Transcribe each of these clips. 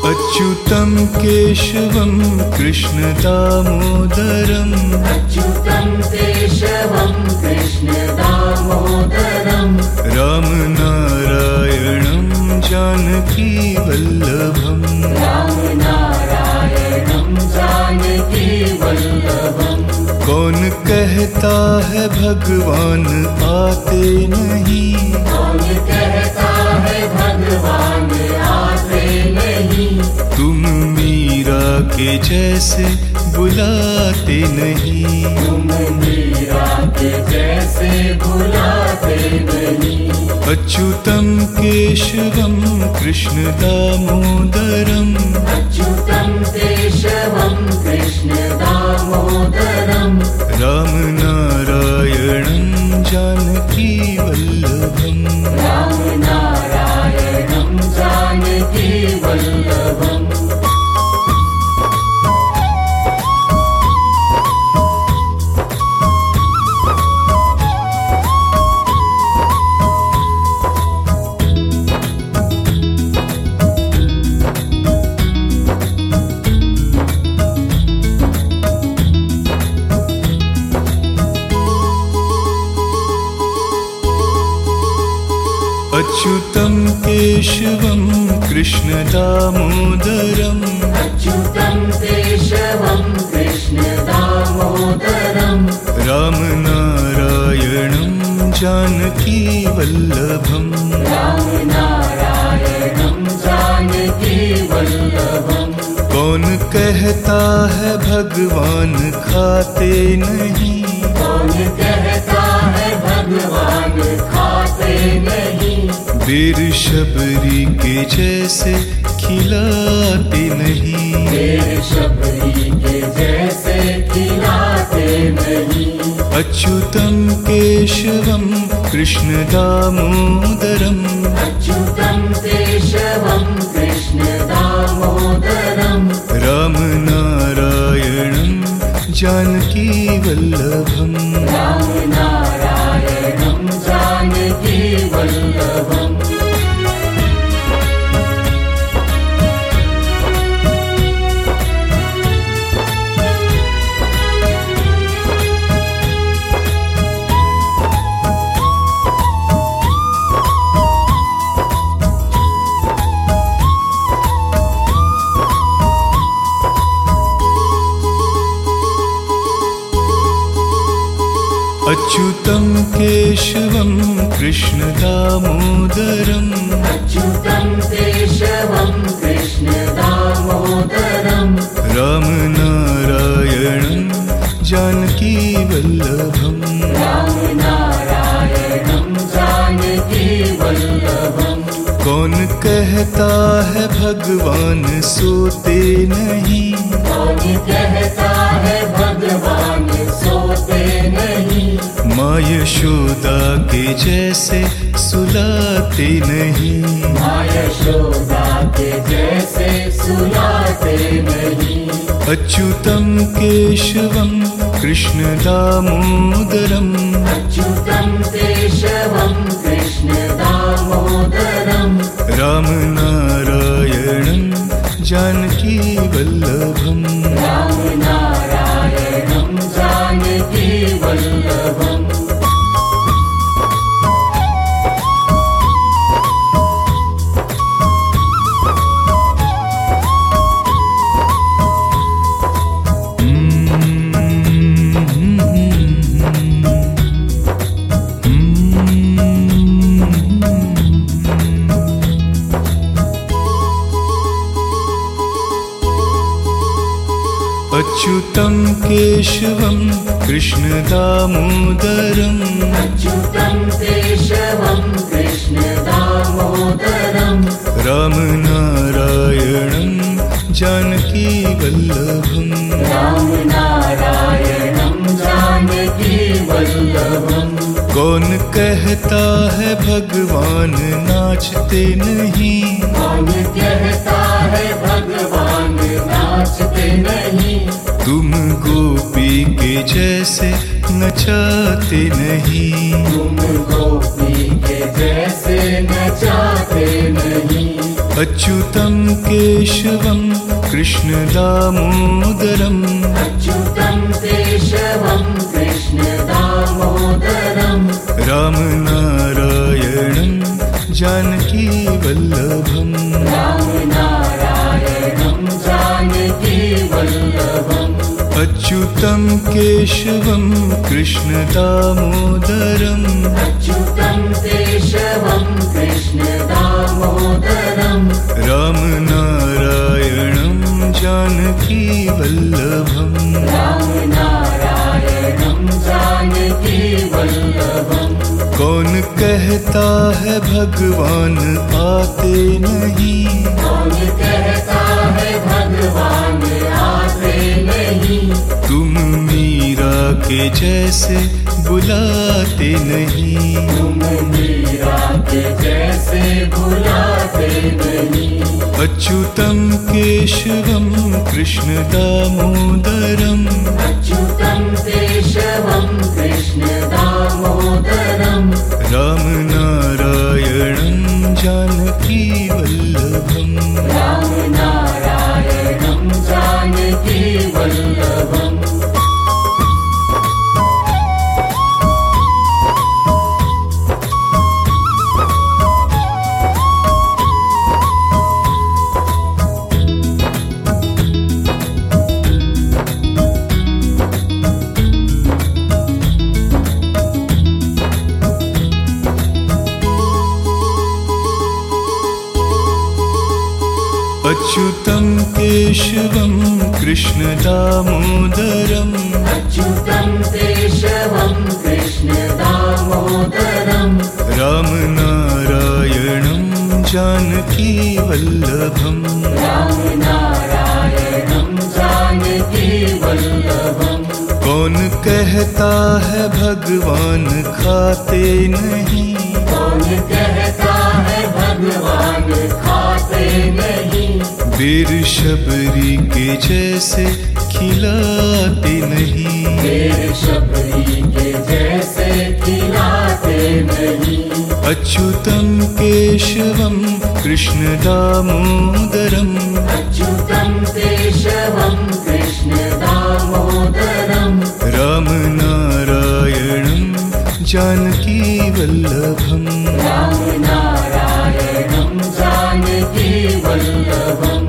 अच्युतं केशवं कृष्ण दामोदरम् अच्युतं केशवं कृष्ण दामोदरं रामनारायणं जानकी वल्लभम् रामनारायणं जानकी वल्लभम्। कौन कहता है भगवान आते नहीं, कौन कहता है भगवान आते नहीं, तुम मीरा के जैसे बुलाते नहीं, तुम मीरा के जैसे बुलाते नहीं। अच्युतं केशवं कृष्ण दामोदरम् अच्युतं केशवं कृष्ण दामोदरं रामनारायणं जानकी वल्लभम् रामनारायणं जानकी वल्लभम्। अच्युतं केशवं कृष्ण दामोदरम् अच्युतं केशवं कृष्ण दामोदरं रामनारायणं जानकी वल्लभम् रामनारायणं जानकी वल्लभम्। कौन कहता है भगवान खाते नहीं, कौन कहता है भगवान खाते नहीं, बेर शबरी के जैसे खिलाते नहीं, बेर शबरी के जैसे खिलाते नहीं। अच्युतं केशवं कृष्ण दामोदरम् अच्युतं केशवं कृष्ण दामोदरं रामनारायणं जानकी वल्लभम् रामनारायणं जानकी वल्लभम्। अच्युतं केशवं कृष्ण दामोदरम् अच्युतं केशवं कृष्ण दामोदरं रामनारायणं जानकी वल्लभम् रामनारायणं जानकी वल्लभम्। कौन कहता है भगवान सोते नहीं, कौन कहता है भगवान सोते नहीं, माँ यशोदा के जैसे सुलाते नहीं, माँ यशोदा के जैसे सुलाते नहीं। अच्युतं केशवं कृष्ण दामोदरम् अच्युतं केशवं कृष्ण दामोदरं रामनारायणं जानकी वल्लभम् रामनारायणं जानकी वल्लभम्। अच्युतं केशवं कृष्ण दामोदरम् अच्युतं केशवं कृष्ण दामोदरं रामनारायणं जानकी वल्लभम् रामनारायणं जानकी वल्लभम्। कौन कहता है भगवान नाचते नहीं, कौन कहता है भगवान नाचते नहीं, तुम गोपी के जैसे नचाते नहीं, तुम गोपी के जैसे नचाते नहीं। अच्युतं केशवं कृष्ण दामोदरम् अच्युतं केशवं कृष्ण दामोदरम् रामनारायणं जानकी वल्लभम् रामनारायणं जानकी वल्लभम् अच्युतं केशवं कृष्ण दामोदरम् अच्युतं केशवं कृष्ण दामोदरम् रामनारायणं जानकी वल्लभम् रामनारायणं जानकी वल्लभम् कौन कहता है भगवान आते नहीं, कौन कहता है भगवान आते नहीं, तुम मीरा के जैसे बुलाते नहीं, तुम मीरा के जैसे बुलाते नहीं। अच्युतं केशवं कृष्ण दामोदरम् अच्युतं केशवं कृष्ण दामोदरम् रामनारायणं जानकी वल्लभम् रामनारायणं जानकी वल्लभम् अच्युतं केशवं कृष्ण दामोदरम् अच्युतं केशवं कृष्ण दामोदरम् रामनारायणं जानकी वल्लभम् रामनारायणं जानकी वल्लभम् कौन कहता है भगवान खाते नहीं, कौन कहता है भगवान खाते नहीं, बेर शबरी के जैसे खिलाते नहीं, बेर शबरी के जैसे खिलाते नहीं। अच्युतं केशवं कृष्ण दामोदरम् अच्युतं केशवं कृष्ण दामोदरम् रामनारायणं जानकी वल्लभम् रामनारायणं जानकी वल्लभम्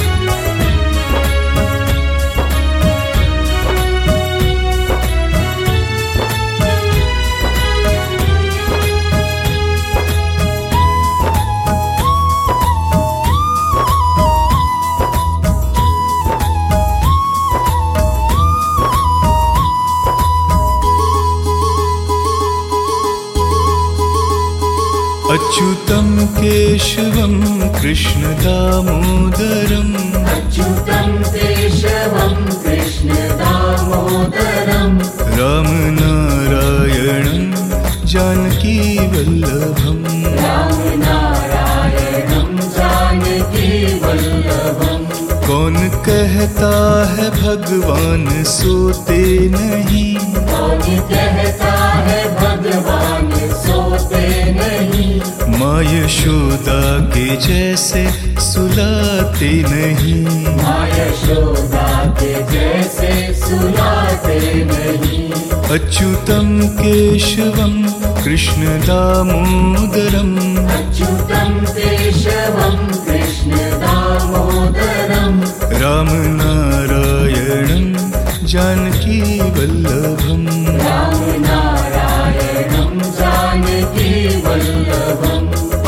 अच्युतं केशवं कृष्ण दामोदरम् अच्युतं केशवं कृष्ण दामोदरम् रामनारायणं जानकी वल्लभम् रामनारायणं जानकी वल्लभम् कौन कहता है भगवान सोते नहीं, कौन कहता है भगवान सोते नहीं, माँ यशोदा के जैसे सुलाते नहीं, माँ यशोदा के जैसे सुलाते नहीं। अच्युतं केशवं कृष्ण दामोदरम् अच्युतं केशवं कृष्ण दामोदरम् रामनारायणं जानकी वल्लभम् रामनारायणं जानकी वल्लभम्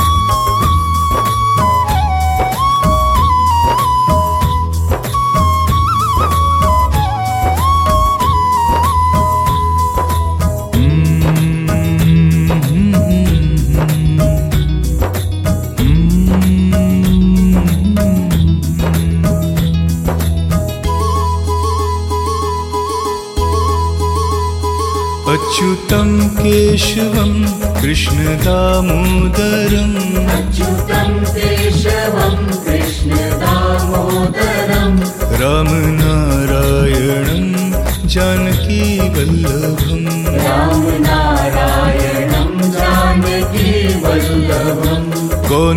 अच्युतं केशवं कृष्ण दामोदरम् अच्युतं केशवं कृष्ण दामोदरम् रामनारायणं जानकी वल्लभम् रामनारायणं जानकी वल्लभम् कौन कह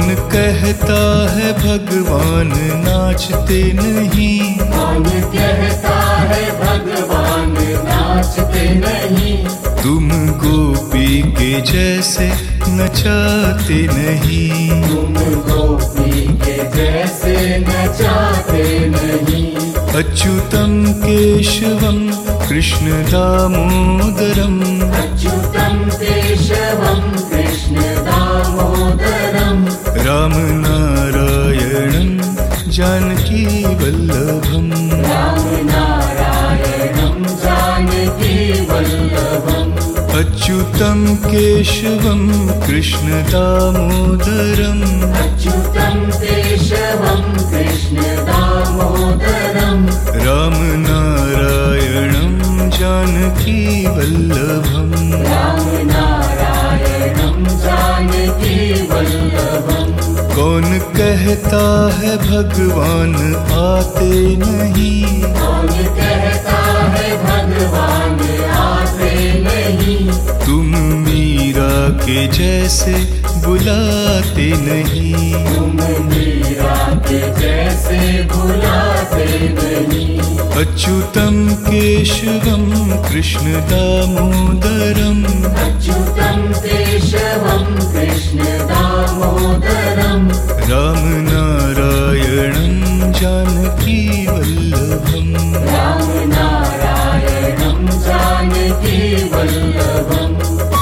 कहता है भगवान नाचते नहीं? कौन कहता है भगवान नाचते नहीं? तुम गोपी के जैसे नचाते नहीं? तुम गोपी के जैसे नचाते नहीं? अच्युतम केशवम कृष्ण दामोदरम, अच्युतम केशवम कृष्ण दामोदरम, राम नारायणं जानकी वल्लभम, राम नारायणं जानकी वल्लभम। अच्युतम केशवम कृष्ण दामोदरम, अच्युतम केशवम कृष्ण दामोदरम, राम नारायणं जानकी वल्लभम। राम नारायणं जानकी वल्लभम। कौन कहता है भगवान आते नहीं? कौन कहता है भगवान आते नहीं? तुम मीरा के जैसे बुलाते नहीं? तुम मीरा के जैसे बुलाते नहीं? अच्युतम केशवम कृष्ण दामोदरम, अच्युतम केशवम कृष्ण दामोदरम, राम नारायणं जानकी वल्लभम, राम नारायणं जानकी वल्लभम।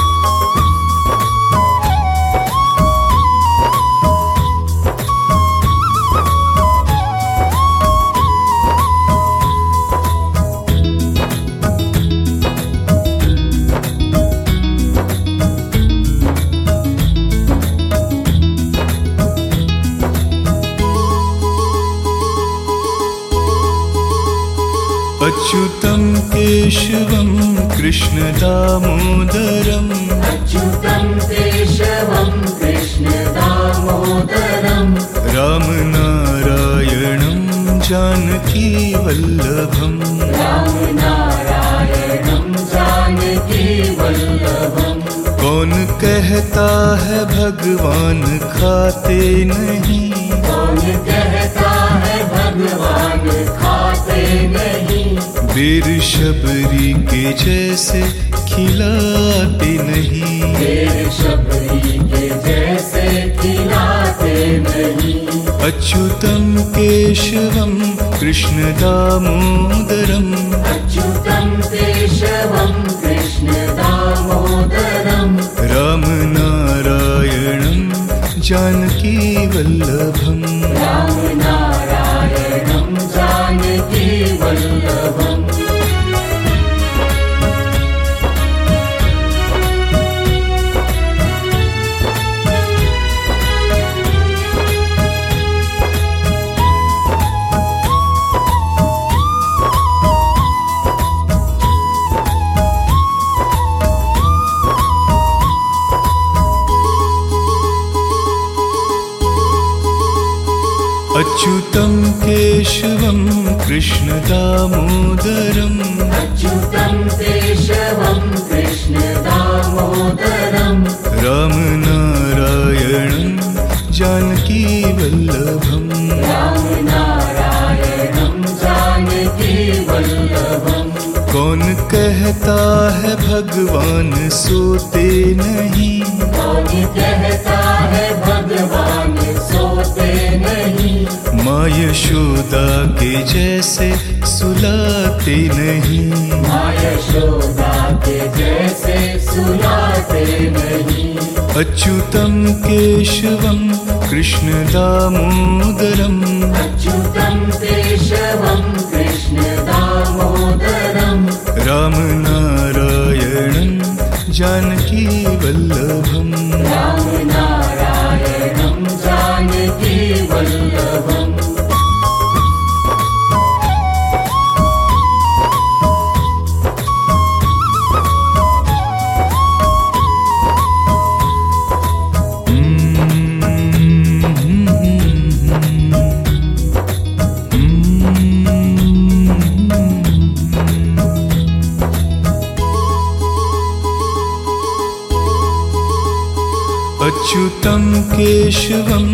अच्युतम केशवम कृष्ण दामोदरम, अच्युतम केशवम कृष्ण दामोदरम, राम नारायणं जानकी वल्लभम, राम नारायणं जानकी वल्लभम। कौन कहता है भगवान खाते नहीं? कौन कहता है भगवान खाते नहीं? वीर शबरी के जैसे खिलाते नहीं? शेर शबरी के जैसे खिलाते नहीं? अच्युतम केशवम कृष्ण दामोदरम, अच्युतम केशवम कृष्ण दामोदरम, राम नारायणं जानकी वल्लभम, राम नारायणं जानकी वल्लभम। अच्युतम केशवम कृष्ण दामोदरम, अच्युतम केशवम कृष्ण दामोदरम, राम नारायणं जानकी वल्लभम, राम नारायणं जानकी वल्लभम। कौन कहता है भगवान सोते नहीं? कौन कहता है भगवान सोते नहीं? माँ यशोदा के जैसे सुलाते नहीं? माँ यशोदा के जैसे सुलाते नहीं? अच्युतम केशवम कृष्ण दामोदरम, अच्युतम केशवम कृष्ण दामोदरम, राम नारायणं जानकी वल्लभम, राम नारायणं जानकी वल्लभम। अच्युतं केशवं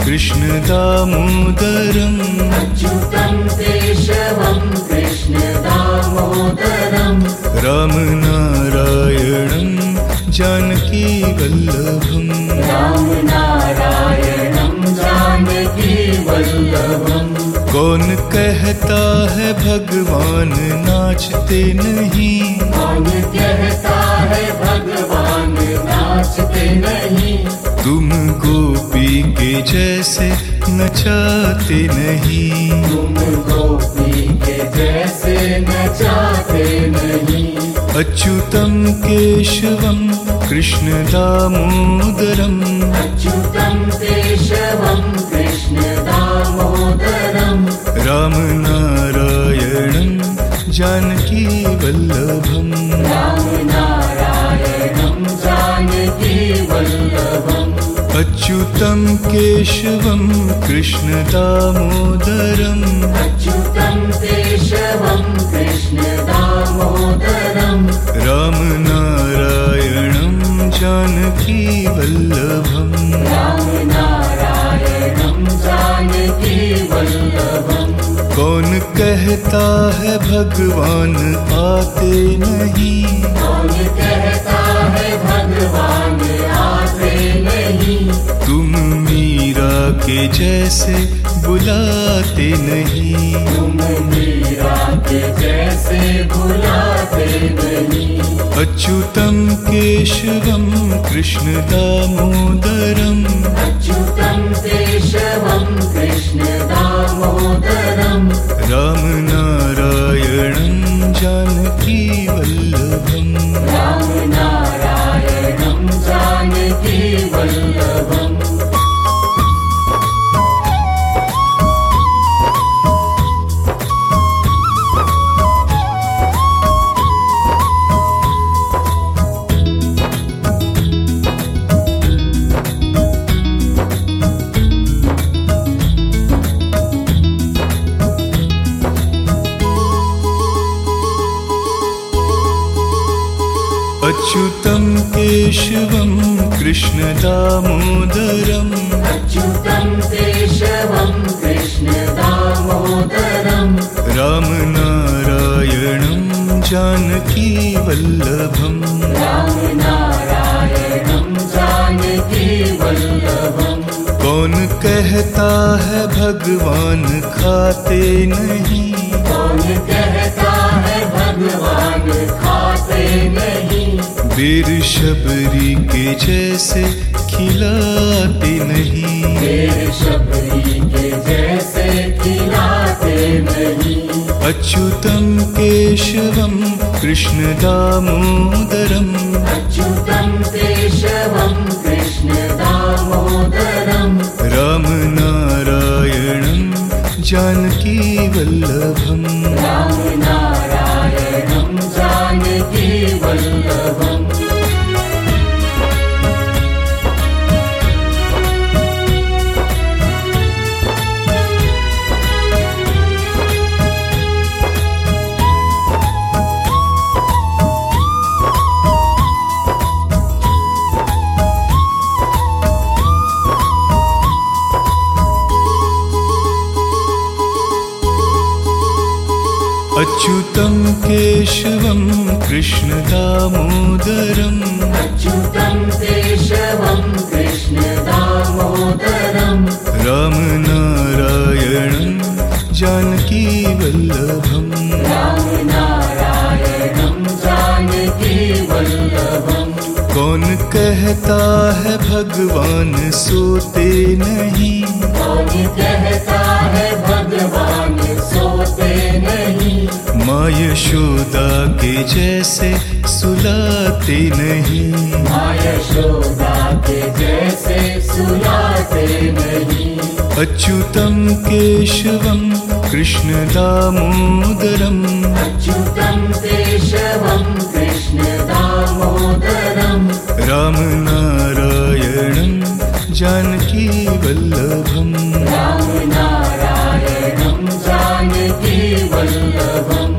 कृष्ण दामोदरम् अच्युतं केशवं कृष्ण दामोदरम् रामनारायणं जानकी वल्लभम् रामनारायणं जानकी वल्लभम् कौन कहता है भगवान नाचते नहीं, कौन कहता है भगवान नाचते नहीं, तुम गोपी के जैसे नचाते नहीं, तुम गोपी के जैसे नचाते नहीं। अच्युतं केशवं कृष्ण दामोदरम् अच्युतं केशवं कृष्ण दामोदरम् रामनारायणं जानकी वल्लभम् रामनारायणं जानकी वल्लभम् अच्युतं केशवं कृष्ण दामोदरम् अच्युतं केशवं कृष्ण दामोदरम् रामनारायणं जानकी वल्लभम् रामनारायणं जानकी वल्लभम् कौन कहता है भगवान आते नहीं, कौन कहता है भगवान आते नहीं, तुम मीरा के जैसे बुलाते नहीं, तुम मीरा के जैसे बुलाते नहीं। अच्युतं केशवं कृष्ण दामोदरम् अच्युतं केशवं कृष्ण दामोदरम् रामनारायणं जानकी वल्लभम् रामनारायणं जानकी वल्लभम् अच्युतं केशवं कृष्ण दामोदरम् अच्युतं केशवं कृष्ण दामोदरम् रामनारायणं जानकी वल्लभम् रामनारायणं जानकी वल्लभम् कौन कहता है भगवान खाते नहीं, कौन कहता है भगवान खाते नहीं, वीर शबरी के जैसे खिलाते नहीं, शेर शबरी के जैसे खिलाते नहीं। अच्युतं केशवं कृष्ण दामोदरम् अच्युतं केशवं कृष्ण दामोदरम् रामनारायणं जानकी वल्लभम् रामनारायणं जानकी वल्लभम् अच्युतं केशवं कृष्ण दामोदरम् अच्युतं केशवं कृष्ण दामोदरम् रामनारायणं जानकी वल्लभम् रामनारायणं जानकी वल्लभम् कौन कहता है भगवान सोते नहीं, कौन कहता है भगवान सोते नहीं, माँ यशोदा के जैसे सुलाते नहीं, माँ यशोदा के जैसे सुलाते नहीं। अच्युतं केशवं कृष्ण दामोदरम् अच्युतं केशवं कृष्ण दामोदरम् रामनारायणं जानकी वल्लभम् रामनारायणं जानकी वल्लभम्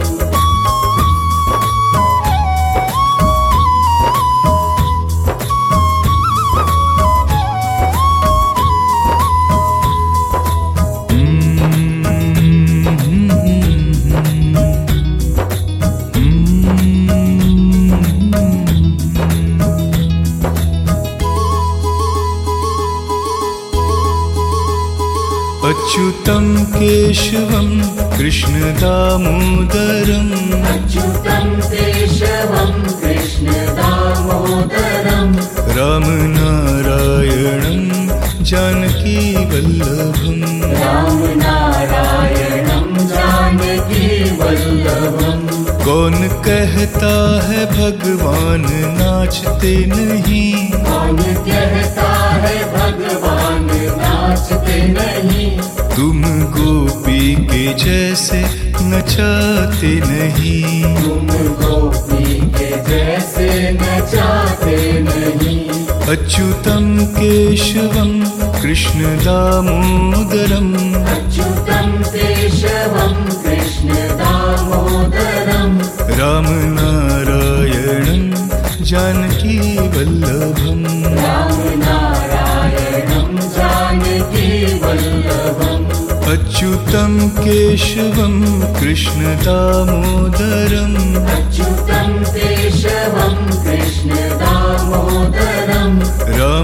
अच्युतं केशवं कृष्ण दामोदरम् अच्युतं केशवं कृष्ण दामोदरम् राम नारायणं जानकी वल्लभम् राम नारायणं जानकी वल्लभम् कौन कहता है भगवान नाचते नहीं कौन कहता है भगवान नाचते नहीं तुम गोपी के जैसे नचाते नहीं तुम गोपी के जैसे नचाते नहीं अच्युतं केशवं कृष्ण दामोदरम् अच्युतं केशवं कृष्ण दामोदरम् राम नारायणं जानकी वल्लभम् राम नारायणं जानकी वल्लभम् अच्युतं केशवं कृष्ण दामोदरम् अच्युतं केशवं कृष्ण दामोदरम् राम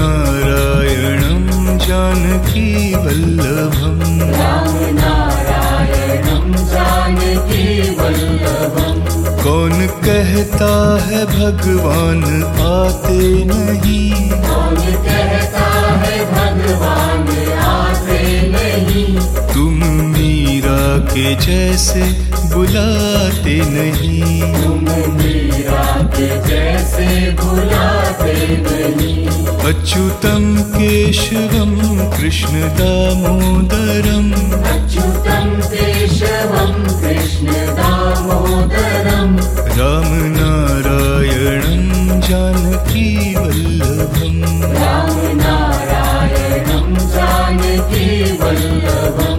नारायणं जानकी वल्लभम् राम नारायणं जानकी वल्लभम् कौन कहता है भगवान आते नहीं कौन कहता है भगवान आते नहीं तुम मीरा के जैसे बुलाते नहीं तुम मीरा के जैसे बुलाते नहीं अच्युतं केशवं कृष्ण दामोदरम् अच्युतं केशवं कृष्ण दामोदरम् राम नारायणं जानकी वल्लभम् राम नारायणं जानकी वल्लभम्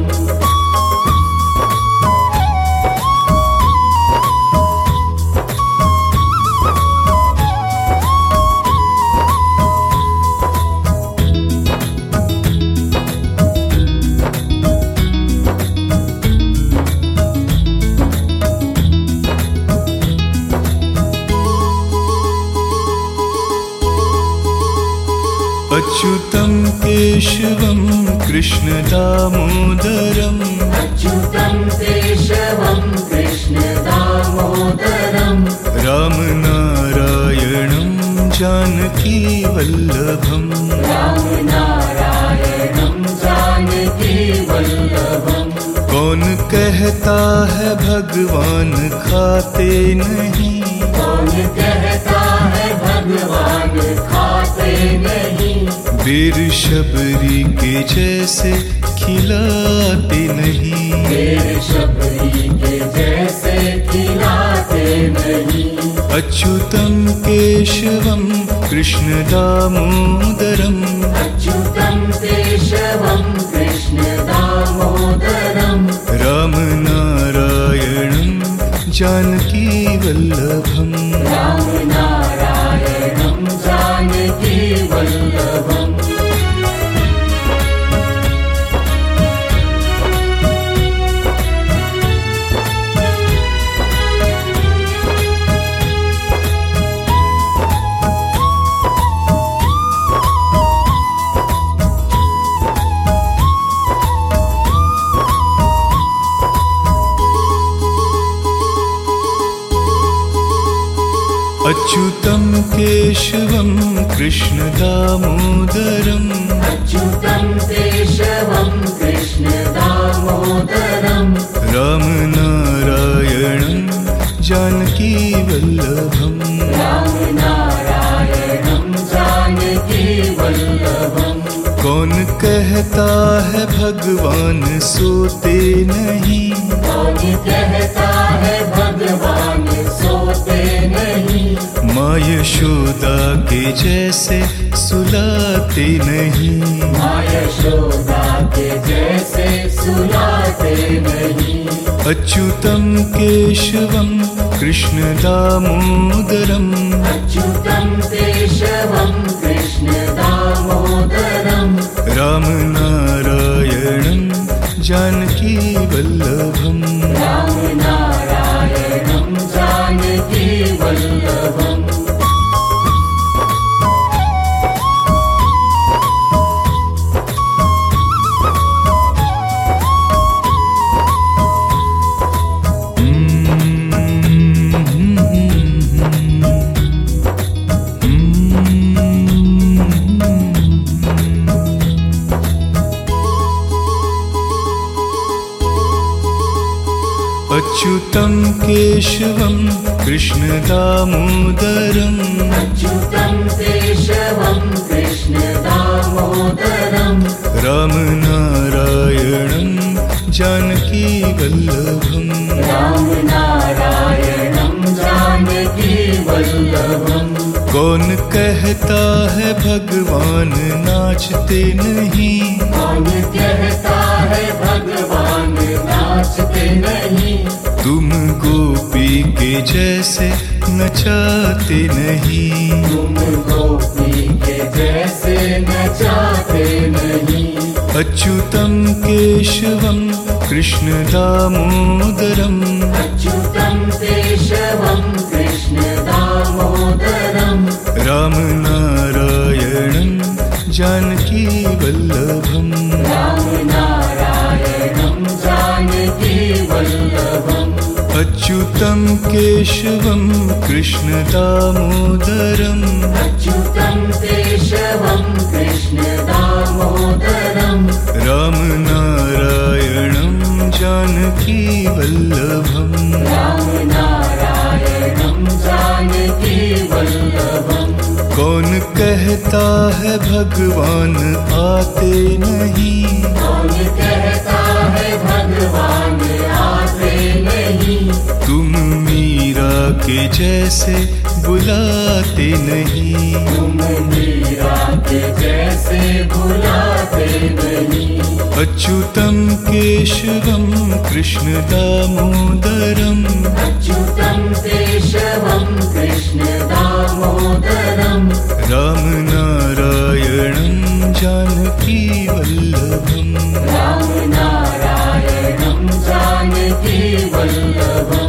अच्युतं केशवं कृष्ण दामोदरम् अच्युतं केशवं कृष्ण दामोदरम् राम नारायणं जानकी वल्लभम् राम नारायणं जानकी वल्लभम् कौन कहता है भगवान खाते नहीं कौन कहता है भगवान खाते नहीं वीर शबरी के जैसे खिलाते नहीं तेरे शबरी के जैसे खिलाते नहीं अच्युतं केशवं कृष्ण दामोदरम् अच्युतं केशवं कृष्ण दामोदरम् राम नारायणं जानकी वल्लभम् राम नारायणं जानकी वल्लभम् अच्युतं केशवं कृष्ण दामोदरम् अच्युतं केशवं कृष्ण दामोदरम् राम नारायणं जानकी वल्लभम् राम नारायणं जानकी वल्लभम् कौन कहता है भगवान सोते नहीं कौन कहता है भगवान सोते नहीं माँ यशोदा के जैसे सुलाते नहीं माँ यशोदा के जैसे सुलाते नहीं अच्युतं केशवं कृष्ण दामोदरम् अच्युतं केशवं कृष्ण दामोदरम् राम नारायणं जानकी वल्लभम् राम नारायणं जानकी वल्लभम् अच्युतं केशवं कृष्ण दामोदरम् अच्युतं केशवं कृष्ण दामोदरम् रामनारायणं जानकी वल्लभम् रामनारायणं जानकी वल्लभम् कौन कहता है भगवान नाचते नहीं कौन कहता है भगवान नाचते नहीं तुम गोपी के जैसे नचाते नहीं तुम गोपी के जैसे नचाते नहीं अच्युतं केशवं कृष्ण दामोदरम् अच्युतं केशवं कृष्ण दामोदरम् रामनारायणं जानकी वल्लभम् रामनारायणं जानकी वल्लभम् अच्युतं केशवं कृष्ण दामोदरम् अच्युतं केशवं कृष्ण दामोदरम् रामनारायणं जानकी वल्लभम् रामनारायणं जानकी वल्लभम् कौन कहता है भगवान आते नहीं कौन कहता है भगवान आते नहीं तुम मीरा के जैसे बुलाते नहीं तुम मीरा के जैसे बुलाते नहीं अच्युतं केशवं कृष्ण दामोदरम् अच्युतं केशवं कृष्ण दामोदरम् रामनारायणं जानकी वल्लभम् रामनारायणं जानकी वल्लभम्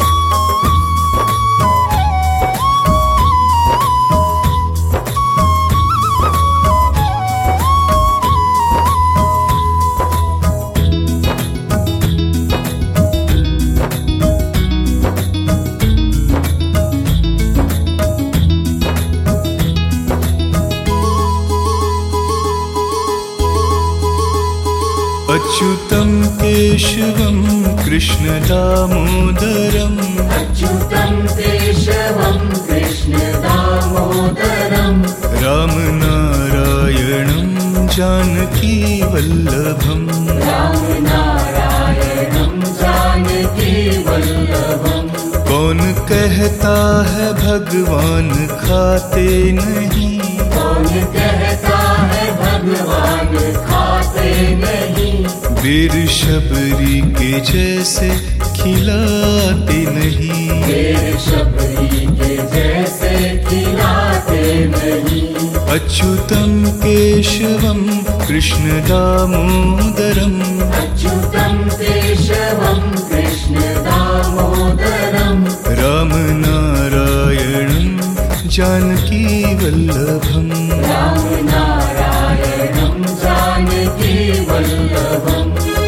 अच्युतं केशवं कृष्ण दामोदरम् अच्युतं केशवं कृष्ण दामोदरम् रामनारायणं जानकी वल्लभम् रामनारायणं जानकी वल्लभम् कौन कहता है भगवान खाते नहीं कौन कहता है भगवान खाते नहीं वीर शबरी के जैसे खिलाते नहीं शेर शबरी के जैसे खिलाते नहीं अच्युतं केशवं कृष्ण दामोदरम् अच्युतं केशवं कृष्ण दामोदरम् रामनारायणं जानकी वल्लभम् रामनारायणं जानकी वल्लभम्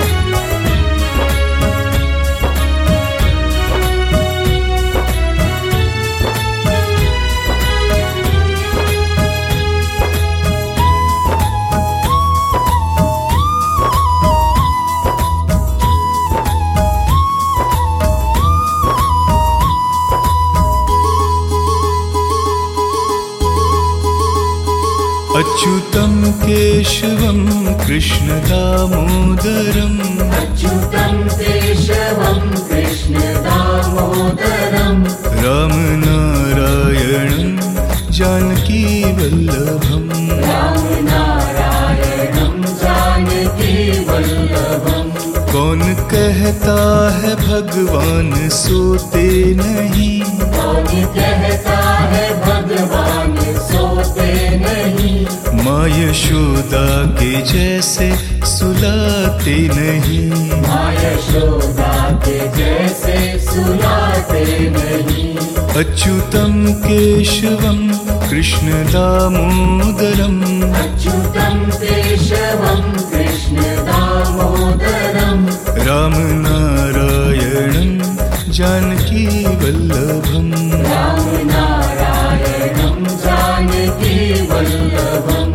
अच्युतं केशवं कृष्ण दामोदरम् अच्युतं केशवं कृष्ण दामोदरम् रामनारायणं जानकी वल्लभम् रामनारायणं जानकी वल्लभम् कौन कहता है भगवान सोते नहीं कौन कहता है भगवान सोते नहीं माँ यशोदा के जैसे सुलाते नहीं माँ यशोदा के जैसे सुलाते नहीं अच्युतं केशवं कृष्ण दामोदरम् अच्युतं केशवं कृष्ण दामोदरम् रामनारायणं जानकी वल्लभम् रामनारायणं जानकी वल्लभम्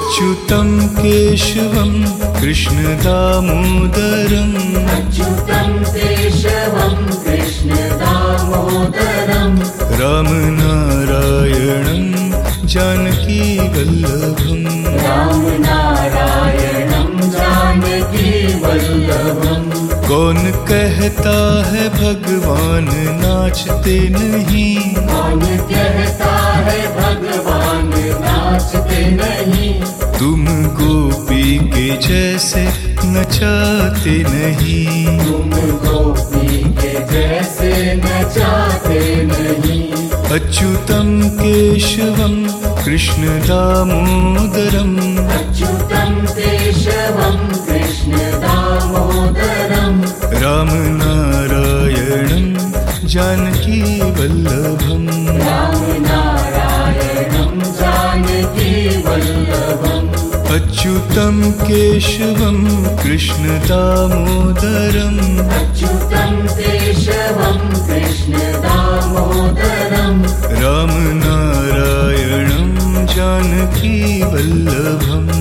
अच्युतं केशवं कृष्ण दामोदरम् अच्युतं केशवं कृष्ण दामोदरम् रामनारायणं जानकी वल्लभम् रामनारायणं जानकी वल्लभम् कौन कहता है भगवान नाचते नहीं कौन कहता है भगवान नाचते नहीं तुम गोपी के जैसे नचाते नहीं तुम गोपी के जैसे नचाते नहीं अच्युतं केशवं कृष्ण दामोदरम् अच्युतं केशवं कृष्ण दामोदरम् रामनारायणं जानकी वल्लभम् रामनारायणं जानकी वल्लभम् अच्युतं केशवं कृष्ण दामोदरम् अच्युतं केशवं कृष्ण दामोदरम् रामनारायणं जानकी वल्लभम्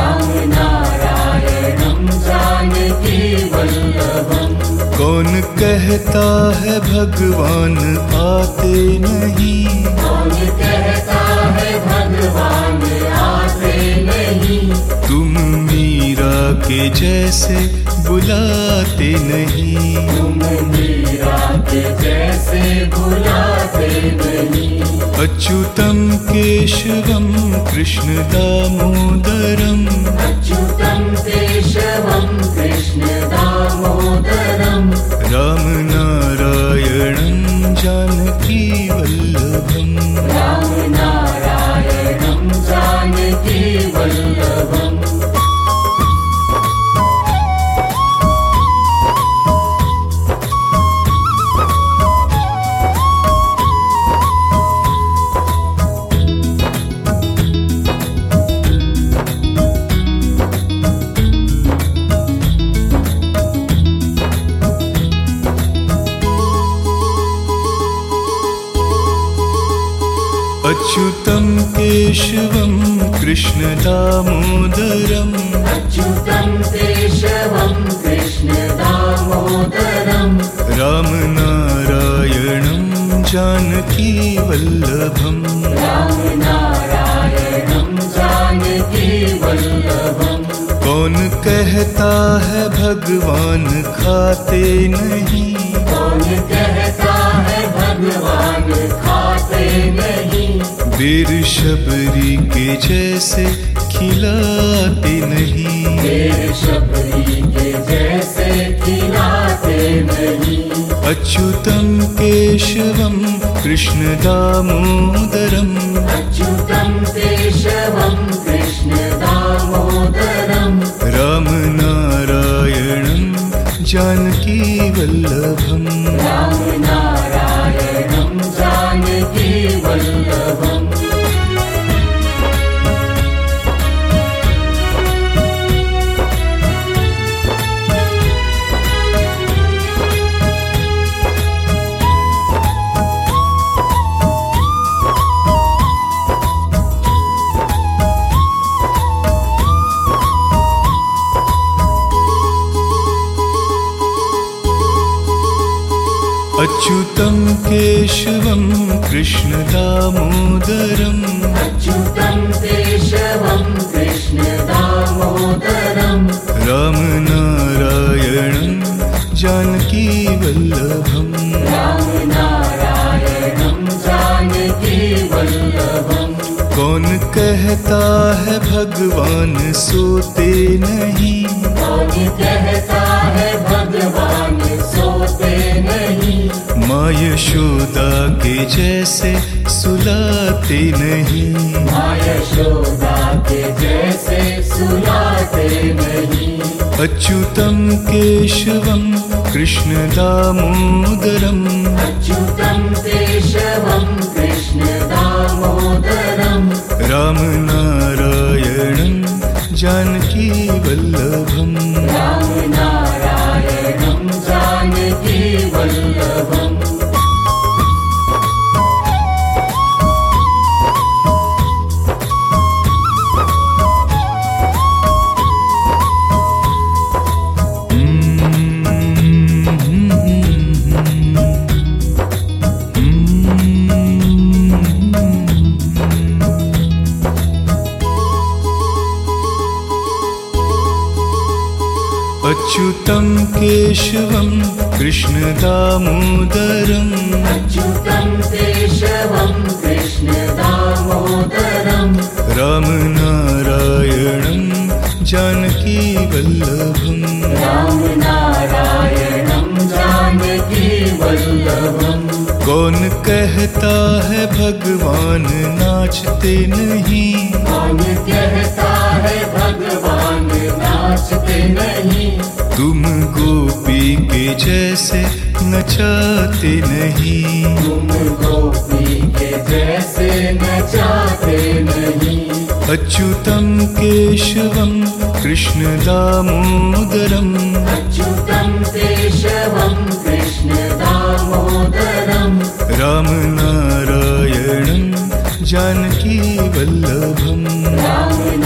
रामनारायणं जानकी वल्लभम् कौन कहता है भगवान आते नहीं कौन कहता है भगवान आते नहीं तुम मीरा के जैसे बुलाते नहीं तुम मीरा के जैसे बुलाते नहीं अच्युतं केशवं कृष्ण दामोदरम् अच्युतं केशवं कृष्ण दामोदरम् रामनारायणं जानकी वल्लभम् रामनारायणं जानकी वल्लभम् अच्युतं केशवं कृष्ण दामोदरम् अच्युतं केशवं कृष्ण दामोदरम् रामनारायणं जानकी वल्लभम् रामनारायणं जानकी वल्लभम् कौन कहता है भगवान खाते नहीं कौन कहता है भगवान खाते नहीं बेर शबरी के जैसे खिलाते नहीं देर शबरी के जैसे खिलाते नहीं अच्युतं केशवं कृष्ण दामोदरम् अच्युतं केशवं कृष्ण दामोदरम् रामनारायणं जानकी वल्लभम् रामनारायणं जानकी वल्लभम् अच्युतं केशवं कृष्ण दामोदरम् अच्युतं केशवं कृष्ण दामोदरम् रामनारायणं जानकी वल्लभम् रामनारायणं जानकी वल्लभम् कौन कहता है भगवान सोते नहीं कौन कहता है भगवान सोते नहीं माँ यशोदा के जैसे सुलाते नहीं माँ यशोदा के जैसे सुलाते नहीं अच्युतं केशवं कृष्ण दामोदरम् अच्युतं केशवं कृष्ण दामोदरम् रामनारायणं जानकी वल्लभम् रामनारायणं जानकी वल्लभम् अच्युतं केशवं कृष्णदामोदरम् अच्युतं केशवं कृष्णदामोदरं रामनारायणं जानकीवल्लभम् रामनारायणं जानकीवल्लभम् कौन कहता है भगवान नाचते नहीं, कौन कहता है भगवान नाचते नहीं, तुम गोपी के जैसे नचाते नहीं, तुम गोपी के जैसे नचाते नहीं। अच्युतं केशवं कृष्णदामोदरम् अच्युतं केशवं कृष्णदामोदरं रामनारायणं जानकीवल्लभम्